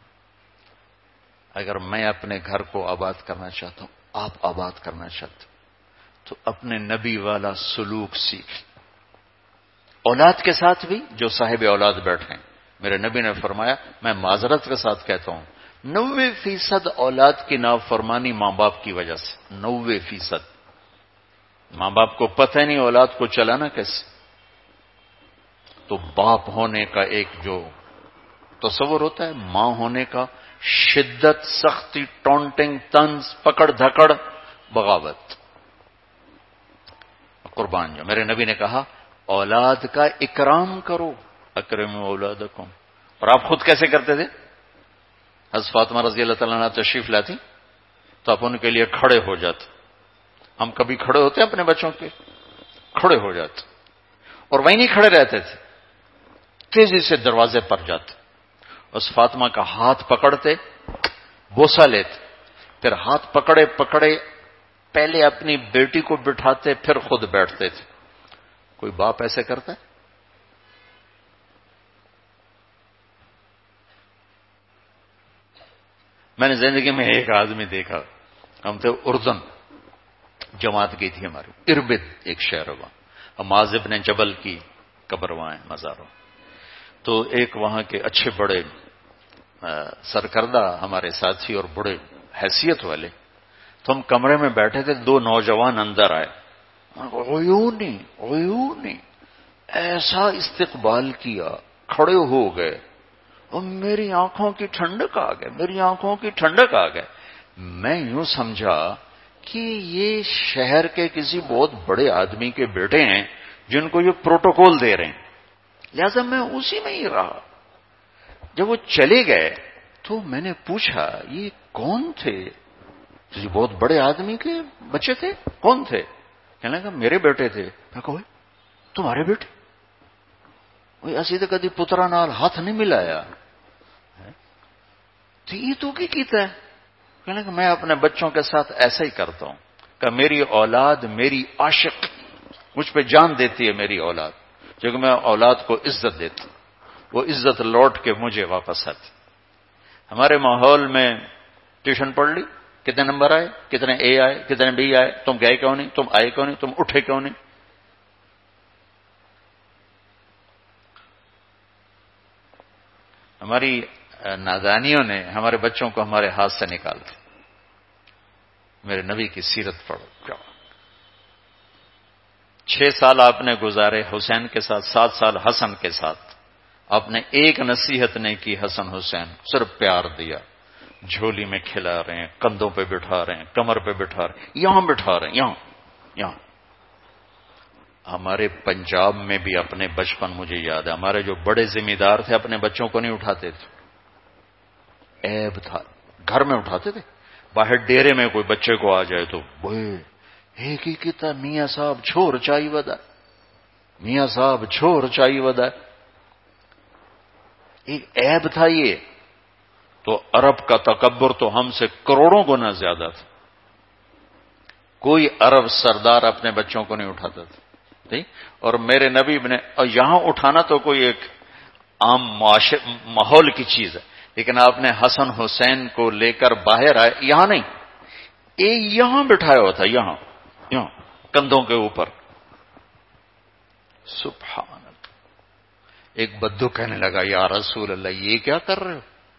اگر میں اپنے گھر کو آباد کرنا چاہتا ہوں، آپ آباد کرنا چاہتے ہو، تو اپنے نبی والا سلوک سیکھ۔ اولاد کے ساتھ بھی جو صاحب اولاد بیٹھے ہیں، میرے نبی نے فرمایا، میں معذرت کے ساتھ کہتا ہوں، 90% اولاد کی نافرمانی ماں باپ کی وجہ سے، 90%۔ ماں باپ کو پتہ نہیں اولاد کو چلانا کیسے، تو باپ ہونے کا ایک جو تصور ہوتا ہے ماں ہونے کا؟ شدت، سختی، ٹونٹنگ، طنز، پکڑ دھکڑ، بغاوت. قربان جو میرے نبی نے کہا اولاد کا اکرام کرو، اکرموا اولادکم. اور آپ خود کیسے کرتے تھے؟ حضرت فاطمہ رضی اللہ تعالیٰ عنہ تشریف لاتی تو آپ ان کے لیے کھڑے ہو جاتے. ہم کبھی کھڑے ہوتے ہیں اپنے بچوں کے؟ کھڑے ہو جاتے، اور وہیں نہیں کھڑے رہتے تھے، تیزی سے دروازے پر جاتے، اس فاطمہ کا ہاتھ پکڑتے، بوسہ لیتے، پھر ہاتھ پکڑے پکڑے پہلے اپنی بیٹی کو بٹھاتے، پھر خود بیٹھتے تھے. کوئی باپ ایسے کرتا ہے؟ میں نے زندگی میں ایک آدمی دیکھا، ہم تھے اردن، جماعت کی تھی ہماری، اربد ایک شہر ہوا، معاذ ابن جبل کی قبر وہاں ہے، مزاروں. تو ایک وہاں کے اچھے بڑے سرکردہ ہمارے ساتھی اور بڑے حیثیت والے، تو ہم کمرے میں بیٹھے تھے، دو نوجوان اندر آئے، عیونی ایسا استقبال کیا، کھڑے ہو گئے، اور میری آنکھوں کی ٹھنڈک آ گئے، میری آنکھوں کی ٹھنڈک آ گئے. میں یوں سمجھا کہ یہ شہر کے کسی بہت بڑے آدمی کے بیٹے ہیں جن کو یہ پروٹوکول دے رہے ہیں، لہذا میں اسی میں ہی رہا. جب وہ چلے گئے تو میں نے پوچھا یہ کون تھے؟ یہ بہت بڑے آدمی کے بچے تھے؟ کون تھے؟ کہنے لگا میرے بیٹے تھے. میں کہا تمہارے بیٹے؟ وہ اسی تو کدی پترا نال ہاتھ نہیں ملایا تو یہ تو کی کیتا ہے؟ کہنے لگا میں اپنے بچوں کے ساتھ ایسا ہی کرتا ہوں کہ میری اولاد میری عاشق، مجھ پہ جان دیتی ہے میری اولاد، کیونکہ میں اولاد کو عزت دیتا ہوں، وہ عزت لوٹ کے مجھے واپس آتی. ہمارے ماحول میں ٹیوشن پڑھ لی، کتنے نمبر آئے، کتنے اے آئے، کتنے بی آئے، تم گئے کیوں نہیں، تم آئے کیوں نہیں، تم اٹھے کیوں نہیں. ہماری نادانیوں نے ہمارے بچوں کو ہمارے ہاتھ سے نکال دیا. میرے نبی کی سیرت پڑھو. 6 سال آپ نے گزارے حسین کے ساتھ، 7 سال حسن کے ساتھ. آپ نے ایک نصیحت نہیں کی حسن حسین، صرف پیار دیا. جھولی میں کھلا رہے ہیں، کندھوں پہ بٹھا رہے ہیں، کمر پہ بٹھا رہے ہیں، یہاں بٹھا رہے ہیں، یہاں. ہمارے پنجاب میں بھی اپنے بچپن مجھے یاد ہے، ہمارے جو بڑے ذمہ دار تھے اپنے بچوں کو نہیں اٹھاتے تھے. عیب تھا، گھر میں اٹھاتے تھے، باہر ڈیرے میں کوئی بچے کو آ جائے تو ایک ہی کہتا میاں صاحب چھوڑ چائی ودا، میاں صاحب چھوڑ چائی ودا. ایک عیب تھا یہ. تو عرب کا تکبر تو ہم سے کروڑوں گنا زیادہ تھا. کوئی عرب سردار اپنے بچوں کو نہیں اٹھاتا تھا. اور میرے نبی نے، اور یہاں اٹھانا تو کوئی ایک عام ماحول کی چیز ہے، لیکن آپ نے حسن حسین کو لے کر باہر آئے، یہاں نہیں، یہاں بٹھایا ہوا تھا، یہاں کندھوں کے اوپر. سبحان اللہ. ایک بدو کہنے لگا یا رسول اللہ یہ کیا کر رہے ہو؟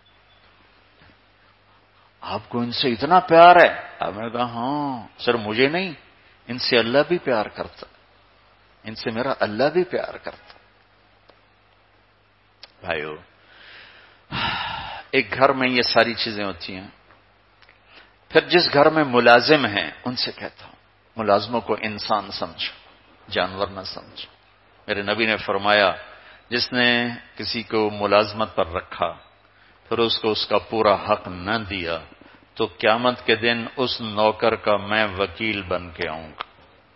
آپ کو ان سے اتنا پیار ہے؟ اب میں نے کہا ہاں سر، مجھے نہیں، ان سے اللہ بھی پیار کرتا، ان سے میرا اللہ بھی پیار کرتا. بھائیو، ایک گھر میں یہ ساری چیزیں ہوتی ہیں. پھر جس گھر میں ملازم ہیں ان سے کہتا ہوں ملازموں کو انسان سمجھو، جانور نہ سمجھو. میرے نبی نے فرمایا جس نے کسی کو ملازمت پر رکھا پھر اس کو اس کا پورا حق نہ دیا تو قیامت کے دن اس نوکر کا میں وکیل بن کے آؤں گا.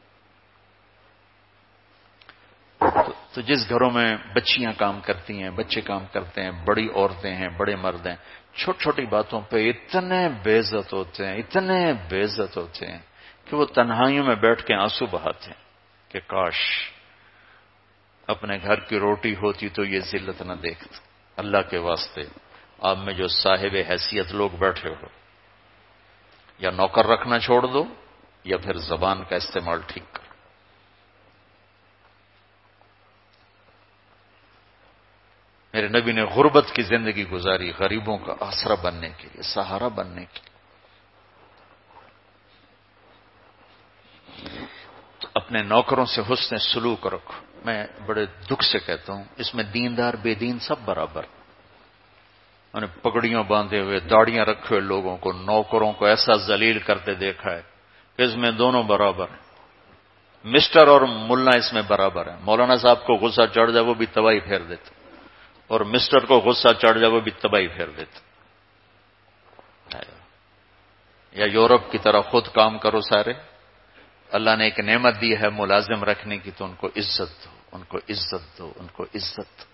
تو جس گھروں میں بچیاں کام کرتی ہیں، بچے کام کرتے ہیں، بڑی عورتیں ہیں، بڑے مرد ہیں، چھوٹی چھوٹی باتوں پہ اتنے بے عزت ہوتے ہیں، اتنے بے عزت ہوتے ہیں کہ وہ تنہائیوں میں بیٹھ کے آنسو بہاتے ہیں کہ کاش اپنے گھر کی روٹی ہوتی تو یہ ذلت نہ دیکھتا. اللہ کے واسطے آپ میں جو صاحب حیثیت لوگ بیٹھے ہو، یا نوکر رکھنا چھوڑ دو یا پھر زبان کا استعمال ٹھیک کرو. میرے نبی نے غربت کی زندگی گزاری غریبوں کا آسرا بننے کے لیے، سہارا بننے کے لیے. تو اپنے نوکروں سے حسن سلوک رکھو. میں بڑے دکھ سے کہتا ہوں اس میں دیندار بے دین سب برابر. انہیں پگڑیوں باندھے ہوئے، داڑیاں رکھے ہوئے لوگوں کو، نوکروں کو ایسا ذلیل کرتے دیکھا ہے کہ اس میں دونوں برابر ہیں، مسٹر اور ملا اس میں برابر ہیں۔ مولانا صاحب کو غصہ چڑھ جائے وہ بھی تباہی پھیر دیتے، اور مسٹر کو غصہ چڑھ جائے وہ بھی تباہی پھیر دیتے۔ یا یورپ کی طرح خود کام کرو سارے، اللہ نے ایک نعمت دی ہے ملازم رکھنے کی، تو ان کو عزت دو، ان کو عزت دو، ان کو عزت دو۔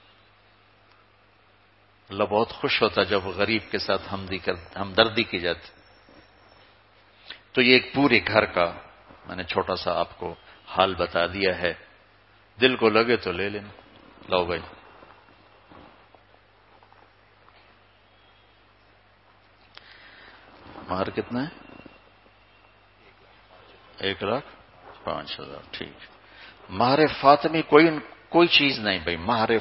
اللہ بہت خوش ہوتا جب غریب کے ساتھ ہمدردی کی جاتی۔ تو یہ ایک پورے گھر کا میں نے چھوٹا سا آپ کو حال بتا دیا ہے، دل کو لگے تو لے لینا۔ لاؤ بھائی، مہر کتنا ہے؟ 1,05,000، ٹھیک۔ مہر فاطمی کوئی چیز نہیں بھائی، مہر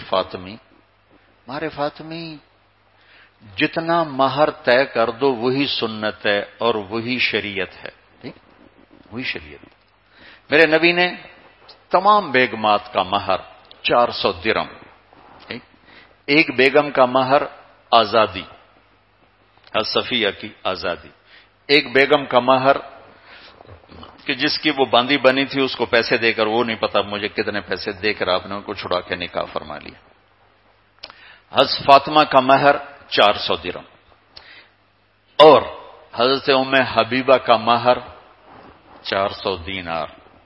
فاطمی جتنا مہر طے کر دو وہی سنت ہے اور وہی شریعت ہے، ٹھیک، وہی شریعت۔ میرے نبی نے تمام بیگمات کا مہر 400 درہم، ٹھیک، ایک بیگم کا مہر آزادی، صفیہ کی آزادی، ایک بیگم کا مہر کہ جس کی وہ باندی بنی تھی اس کو پیسے دے کر، وہ نہیں پتا مجھے کتنے پیسے دے کر آپ نے ان کو چھڑا کے نکاح فرما لیا۔ حضرت فاطمہ کا مہر 400 درہم، اور حضرت ام حبیبہ کا مہر 400 دینار۔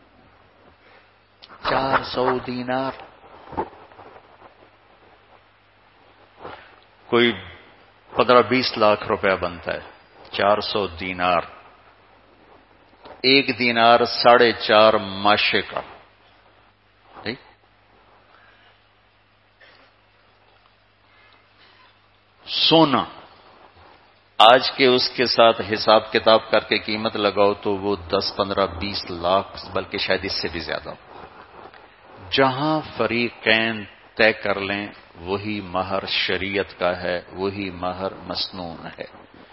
400 دینار، کوئی 15-20 لاکھ روپیہ بنتا ہے۔ 400 دینار، ایک دینار 4.5 ماشے کا، ٹھیک۔ سونا آج کے اس کے ساتھ حساب کتاب کر کے قیمت لگاؤ تو وہ 10-15-20 لاکھ، بلکہ شاید اس سے بھی زیادہ ہو۔ جہاں فریقین طے کر لیں وہی مہر شریعت کا ہے، وہی مہر مسنون ہے۔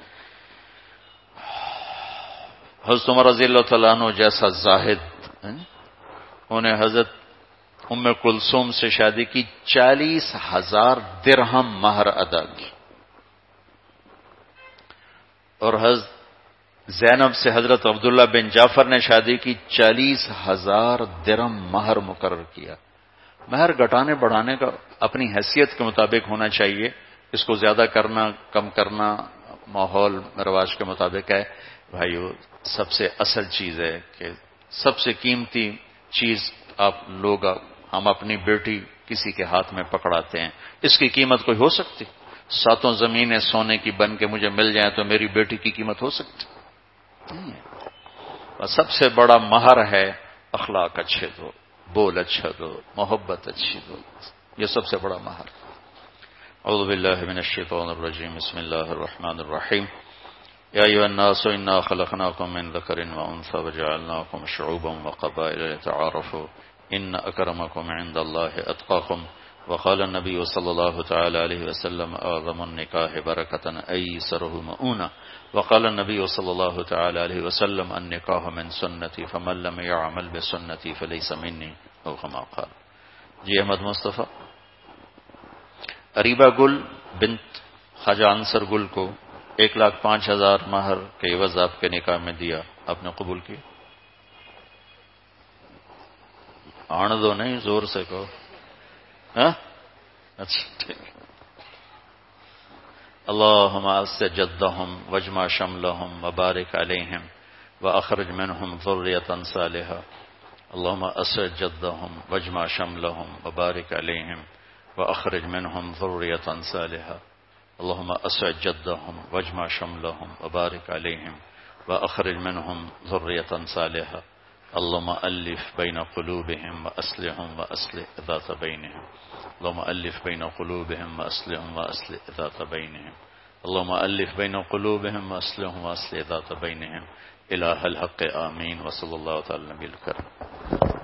حضرت عمر رضی اللہ تعالیٰ عنہ جیسا زاہد، انہیں حضرت ام کلثوم سے شادی کی، 40,000 درہم مہر ادا کی، اور حضرت زینب سے حضرت عبداللہ بن جعفر نے شادی کی، 40,000 درہم مہر مقرر کیا۔ مہر گھٹانے بڑھانے کا اپنی حیثیت کے مطابق ہونا چاہیے، اس کو زیادہ کرنا کم کرنا ماحول رواج کے مطابق ہے۔ بھائیو، سب سے اصل چیز ہے کہ سب سے قیمتی چیز آپ لوگ، ہم اپنی بیٹی کسی کے ہاتھ میں پکڑاتے ہیں، اس کی قیمت کوئی ہو سکتی؟ 7 زمینیں سونے کی بن کے مجھے مل جائیں تو میری بیٹی کی قیمت ہو سکتی نہیں ہے۔ سب سے بڑا مہر ہے اخلاق اچھے دو، بول اچھا دو، محبت اچھی دو، یہ سب سے بڑا مہر۔ اعوذ باللہ من الشیطان الرجیم، بسم اللہ الرحمن الرحیم۔ یا ایھا الناس انا خلقناکم من ذکر وانثی وجعلناکم شعوبا وقبائل لتعارفوا ان اکرمکم عند اللہ اتقاکم وقال النبی صلی اللہ تعالی علیہ وسلم اعظم النکاح برکۃ ایسرہ مؤونہ وقال النبی صلی اللہ تعالی علیہ وسلم النکاح من سنتی فمن لم يعمل بسنتی فلیس منی او کما قال۔ جی احمد مصطفیٰ، اریبہ گل بنت خواجہ عنصر گل کو 1,05,000 مہر کے عوض آپ کے نکاح میں دیا، آپ نے قبول کی؟ آن دو نہیں، زور سے کہو۔ اچھا ٹھیک۔ اللہم اعز جدہم واجمع شملہم وبارک علیہم واخرج منہم ذریۃ صالحہ۔ اللہم اعز جدہم واجمع شملہم وبارک علیہم واخرج منہم ذریۃ صالحہ۔ اللہم اسعد جدہم واجمع شملہم وبارک علیہم واخرج منہم ذریۃ صالحہ۔ اللہم الف بین قلوبہم واصلحہم واصلح ذات بینہم۔ اللہم الف بین قلوبہم واصلحہم واصلح ذات بینہم۔ اللہم الف بین قلوبہم واصلحہم واصلح ذات بینہم۔ الہ الحق آمین، وصلی اللہ تعالی نبی الکریم۔